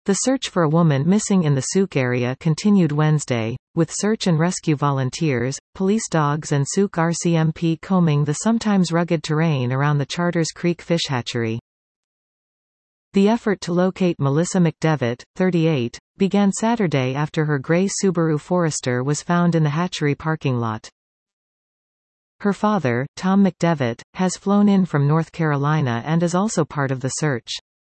The search for a woman missing in the Souk area continued Wednesday, with search and rescue volunteers, police dogs and Souk RCMP combing the sometimes rugged terrain around the Charters Creek fish hatchery. The effort to locate Melissa McDevitt, 38, began Saturday after her gray Subaru Forester was found in the hatchery parking lot. Her father, Tom McDevitt, has flown in from North Carolina and is also part of the search.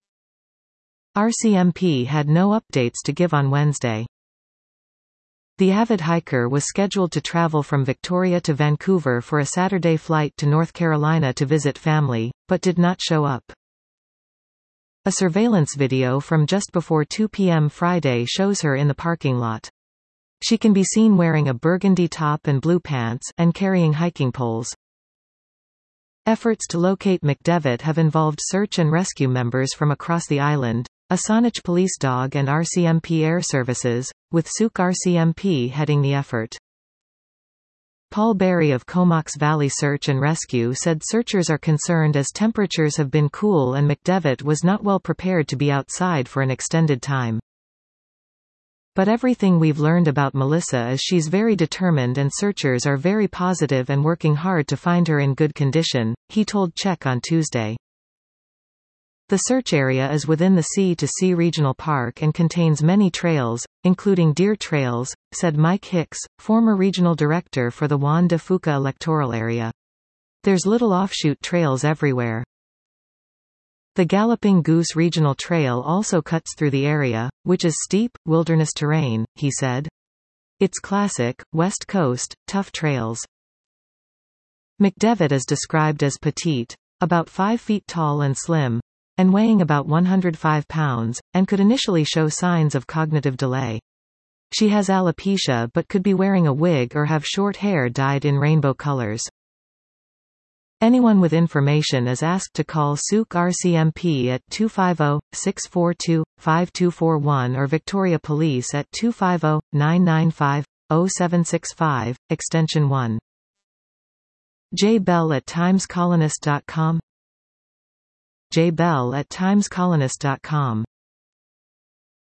RCMP had no updates to give on Wednesday. The avid hiker was scheduled to travel from Victoria to Vancouver for a Saturday flight to North Carolina to visit family, but did not show up. A surveillance video from just before 2 p.m. Friday shows her in the parking lot. She can be seen wearing a burgundy top and blue pants, and carrying hiking poles. Efforts to locate McDevitt have involved search and rescue members from across the island, a Saanich police dog and RCMP Air Services, with Souk RCMP heading the effort. Paul Berry of Comox Valley Search and Rescue said searchers are concerned as temperatures have been cool and McDevitt was not well prepared to be outside for an extended time. But everything we've learned about Melissa is she's very determined and searchers are very positive and working hard to find her in good condition, he told Czech on Tuesday. The search area is within the Sea-to-Sea Regional Park and contains many trails, including deer trails, said Mike Hicks, former regional director for the Juan de Fuca electoral area. There's little offshoot trails everywhere. The Galloping Goose Regional Trail also cuts through the area, which is steep, wilderness terrain, he said. It's classic, West Coast, tough trails. McDevitt is described as petite, about 5 feet tall and slim, and weighing about 105 pounds, and could initially show signs of cognitive delay. She has alopecia but could be wearing a wig or have short hair dyed in rainbow colors. Anyone with information is asked to call Souk RCMP at 250-642-5241 or Victoria Police at 250-995-0765, extension 1. J. Bell at timescolonist.com. J. Bell at timescolonist.com